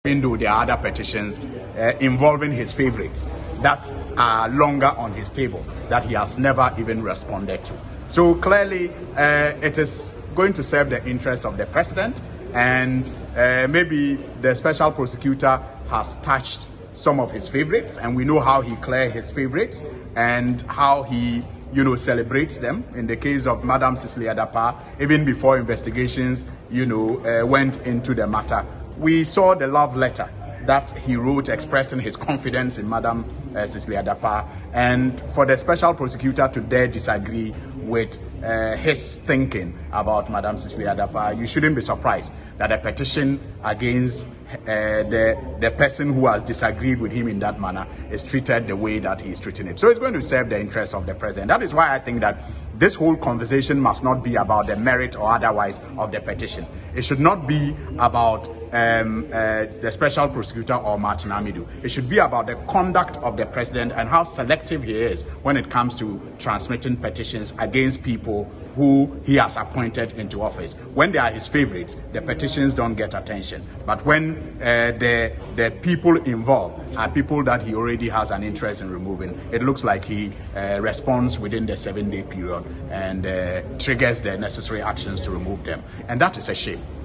even though there are other petitions involving his favorites that are longer on his table that he has never even responded to. So clearly, it is going to serve the interest of the president, and maybe the special prosecutor has touched some of his favorites, and we know how he clears his favorites and how he celebrates them. In the case of Madam Cicely Adarkpa, even before investigations, went into the matter, we saw the love letter that he wrote expressing his confidence in Madam Cicely Adarkpa, and for the special prosecutor to dare disagree with his thinking about Madam Cicely Adarkpa, you shouldn't be surprised that a petition against the person who has disagreed with him in that manner is treated the way that he's treating it. So it's going to serve the interests of the president. That is why I think that this whole conversation must not be about the merit or otherwise of the petition. It should not be about the special prosecutor or Martin Amidu. It should be about the conduct of the president and how selective he is when it comes to transmitting petitions against people who he has appointed into office. When they are his favorites, the petitions don't get attention. But when the people involved are people that he already has an interest in removing, it looks like he responds within the 7-day period and triggers the necessary actions to remove them. And that is a shame.